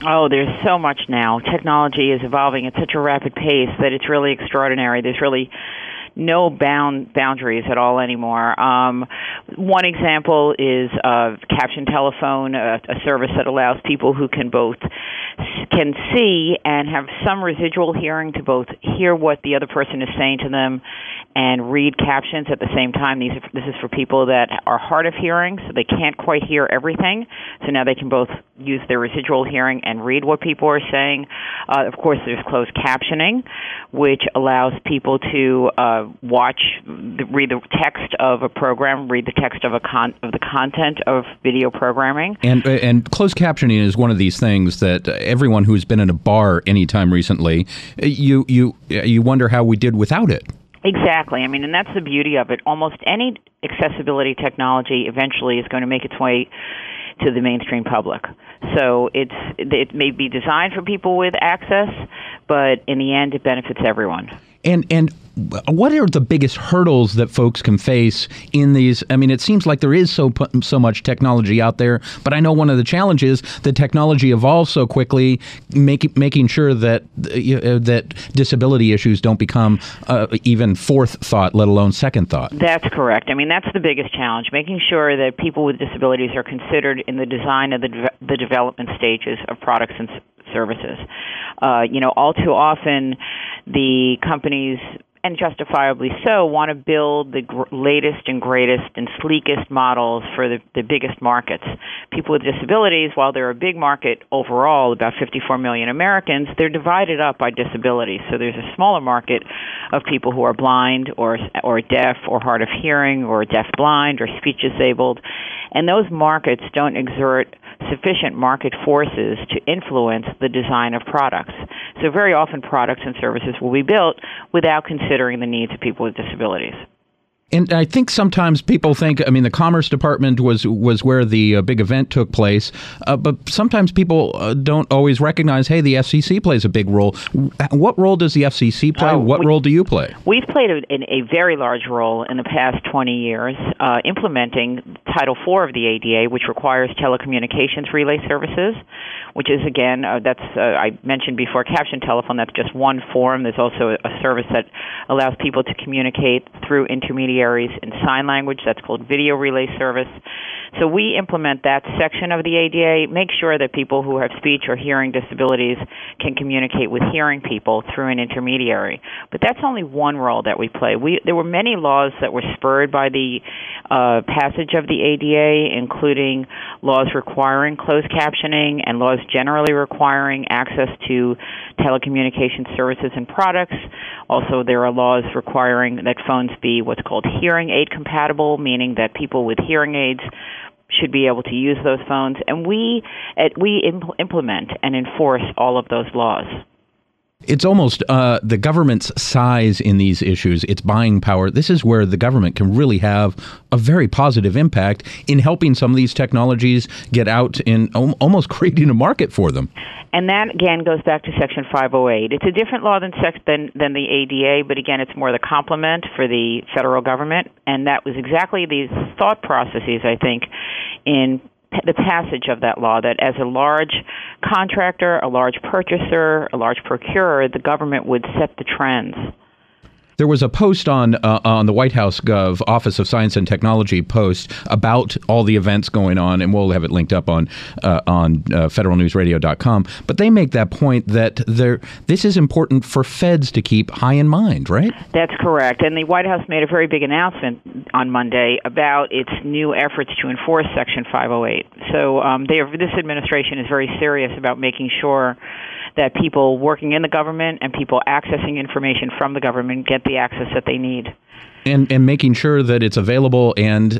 Oh, there's so much now. Technology is evolving at such a rapid pace that it's really extraordinary. There's really no boundaries at all anymore. One example is Caption Telephone, a service that allows people who can see and have some residual hearing to both hear what the other person is saying to them and read captions at the same time. This is for people that are hard of hearing, so they can't quite hear everything. So now they can both use their residual hearing and read what people are saying. Of course, there's closed captioning, which allows people to read the text of a program, read the text of the content of video programming. And closed captioning is one of these things that everyone who's been in a bar anytime recently, you wonder how we did without it. Exactly. I mean, and that's the beauty of it. Almost any accessibility technology eventually is going to make its way to the mainstream public. So it may be designed for people with access, but in the end, it benefits everyone. And what are the biggest hurdles that folks can face in these? I mean, it seems like there is so much technology out there, but I know one of the challenges that technology evolves so quickly, making sure that that disability issues don't become even fourth thought, let alone second thought. That's correct. I mean, that's the biggest challenge, making sure that people with disabilities are considered in the design of the development stages of products and services. All too often, the companies, and justifiably so, want to build the latest and greatest and sleekest models for the biggest markets. People with disabilities, while they're a big market overall, about 54 million Americans, they're divided up by disabilities. So there's a smaller market of people who are blind or deaf or hard of hearing or deaf-blind or speech disabled, and those markets don't exert sufficient market forces to influence the design of products. So very often products and services will be built without considering the needs of people with disabilities. And I think sometimes people think, I mean, the Commerce Department was where the big event took place, but sometimes people don't always recognize, hey, the FCC plays a big role. What role does the FCC play? What role do you play? We've played a very large role in the past 20 years implementing Title IV of the ADA, which requires telecommunications relay services, which is, again, I mentioned before, Caption Telephone. That's just one form. There's also a service that allows people to communicate through intermediaries in sign language. That's called Video Relay Service. So we implement that section of the ADA, make sure that people who have speech or hearing disabilities can communicate with hearing people through an intermediary. But that's only one role that we play. There were many laws that were spurred by the passage of the ADA, including laws requiring closed captioning and laws generally requiring access to telecommunications services and products. Also, there are laws requiring that phones be what's called hearing aid compatible, meaning that people with hearing aids should be able to use those phones. And we implement and enforce all of those laws. It's almost the government's size in these issues, its buying power. This is where the government can really have a very positive impact in helping some of these technologies get out and almost creating a market for them. And that, again, goes back to Section 508. It's a different law than the ADA, but again, it's more the complement for the federal government. And that was exactly these thought processes, I think, in the passage of that law, that as a large contractor, a large purchaser, a large procurer, the government would set the trends. There was a post on the White House Gov Office of Science and Technology post about all the events going on, and we'll have it linked up on federalnewsradio.com. But they make that point that this is important for feds to keep high in mind, right? That's correct. And the White House made a very big announcement on Monday about its new efforts to enforce Section 508. So this administration is very serious about making sure that people working in the government and people accessing information from the government get the access that they need. And making sure that it's available, and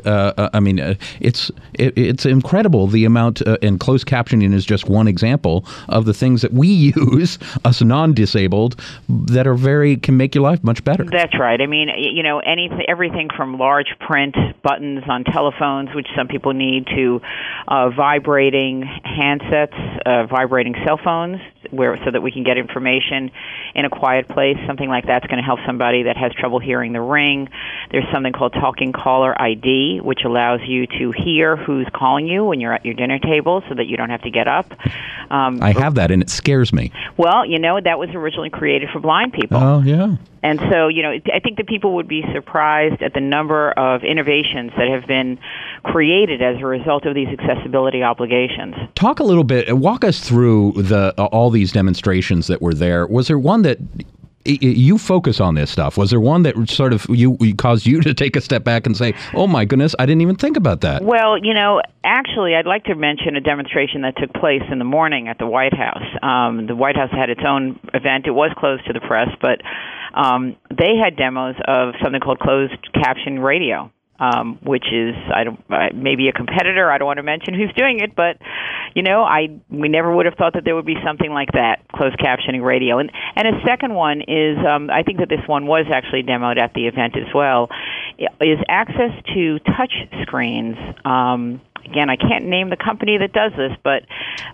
it's incredible the amount. And closed captioning is just one example of the things that we use, us non-disabled, that can make your life much better. That's right. I mean, everything from large print buttons on telephones, which some people need, to vibrating handsets, vibrating cell phones, so that we can get information in a quiet place. Something like that's going to help somebody that has trouble hearing the ring. There's something called Talking Caller ID, which allows you to hear who's calling you when you're at your dinner table so that you don't have to get up. I have that, and it scares me. Well, that was originally created for blind people. Oh, yeah. And so, I think that people would be surprised at the number of innovations that have been created as a result of these accessibility obligations. Walk us through all these demonstrations that were there. Was there one that you focus on this stuff? Was there one that sort of caused you to take a step back and say, oh my goodness, I didn't even think about that? Well, actually, I'd like to mention a demonstration that took place in the morning at the White House. The White House had its own event. It was closed to the press, but they had demos of something called closed caption radio. Which is maybe a competitor. I don't want to mention who's doing it, but we never would have thought that there would be something like that, closed captioning radio. And a second one is, I think that this one was actually demoed at the event as well, is access to touch screens. Again, I can't name the company that does this, but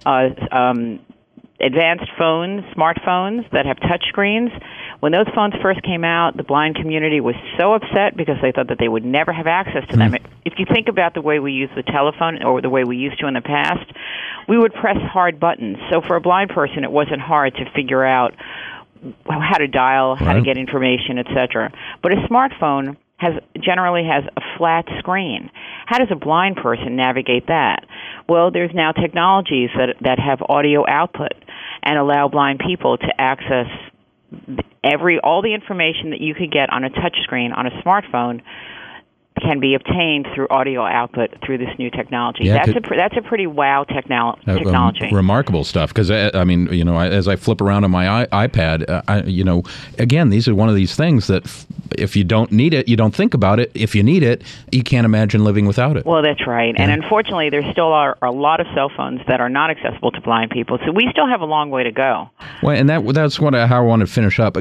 advanced phones, smartphones that have touch screens. When those phones first came out, the blind community was so upset because they thought that they would never have access to them. If you think about the way we use the telephone or the way we used to in the past, we would press hard buttons. So for a blind person, it wasn't hard to figure out how to dial, how to get information, etc. But a smartphone generally has a flat screen. How does a blind person navigate that? Well, there's now technologies that have audio output and allow blind people to access all the information that you could get on a touch screen on a smartphone can be obtained through audio output through this new technology. Yeah, that's a pretty wow technology. Remarkable stuff. Because as I flip around on my iPad, again, these are one of these things that if you don't need it, you don't think about it. If you need it, you can't imagine living without it. Well, that's right. Yeah. And unfortunately, there still are a lot of cell phones that are not accessible to blind people. So we still have a long way to go. Well, and that's how I want to finish up.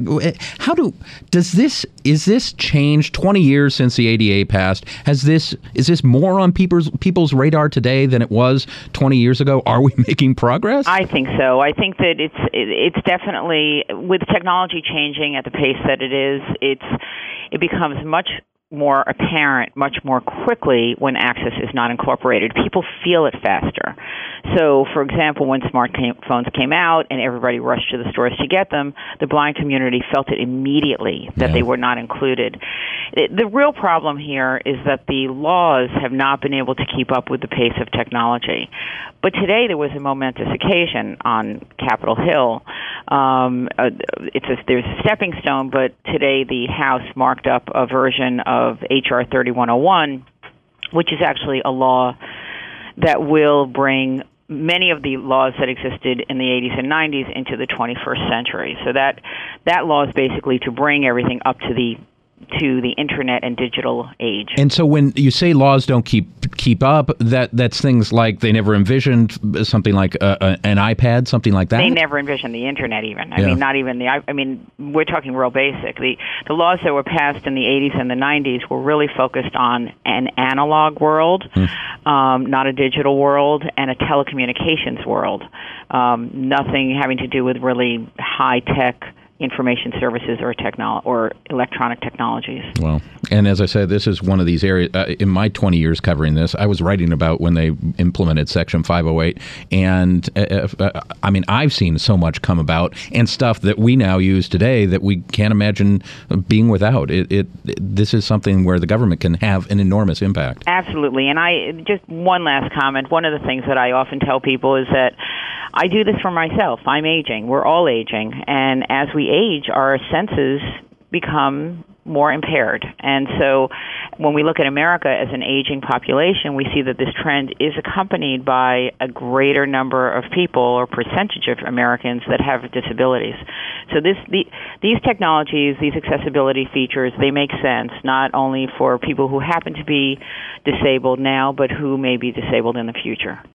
Is this changed 20 years since the ADA passed? Is this more on people's radar today than it was 20 years ago? Are we making progress? I think so. I think that it's definitely, with technology changing at the pace that it is, it becomes much more apparent much more quickly when access is not incorporated. People feel it faster. So, for example, when smartphones came out and everybody rushed to the stores to get them, the blind community felt it immediately that they were not included. The real problem here is that the laws have not been able to keep up with the pace of technology. But today there was a momentous occasion on Capitol Hill. There's a stepping stone, but today the House marked up a version of H.R. 3101, which is actually a law that will bring many of the laws that existed in the 80s and 90s into the 21st century. So that law is basically to bring everything up to the internet and digital age. And so when you say laws don't keep up, that's things like they never envisioned something like an iPad, something like that? They never envisioned the internet even. I mean, not even we're talking real basic. The laws that were passed in the 80s and the 90s were really focused on an analog world, not a digital world, and a telecommunications world. Nothing having to do with really high-tech information services or electronic technologies. Well, and as I said, this is one of these areas. In my 20 years covering this, I was writing about when they implemented Section 508, and I've seen so much come about and stuff that we now use today that we can't imagine being without. This is something where the government can have an enormous impact. Absolutely, and just one last comment. One of the things that I often tell people is that I do this for myself. I'm aging. We're all aging. And as we age, our senses become more impaired. And so when we look at America as an aging population, we see that this trend is accompanied by a greater number of people or percentage of Americans that have disabilities. So these technologies, these accessibility features, they make sense not only for people who happen to be disabled now, but who may be disabled in the future.